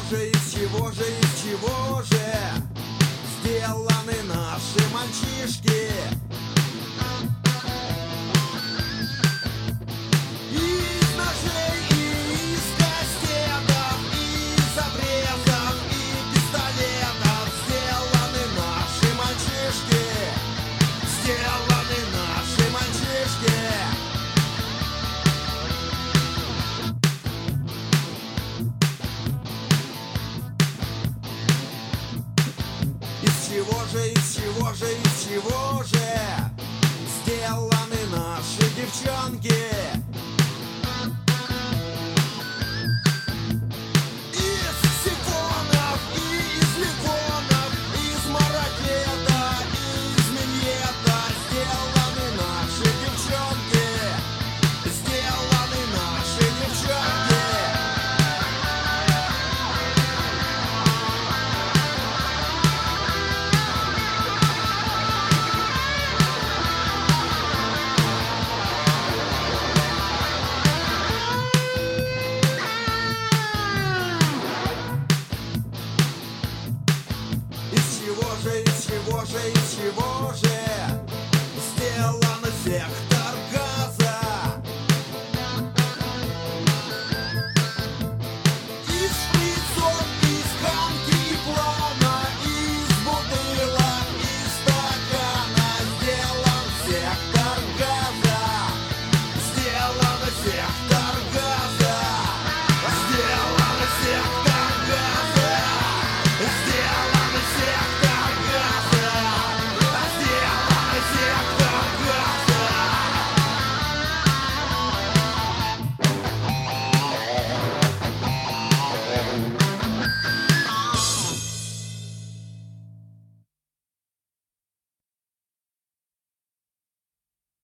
из чего же сделаны наши мальчишки? Из ножей и из кастетов, из обрезов и пистолетов сделаны наши мальчишки. Сделаны наши мальчишки. Из чего же сделаны наши девчонки?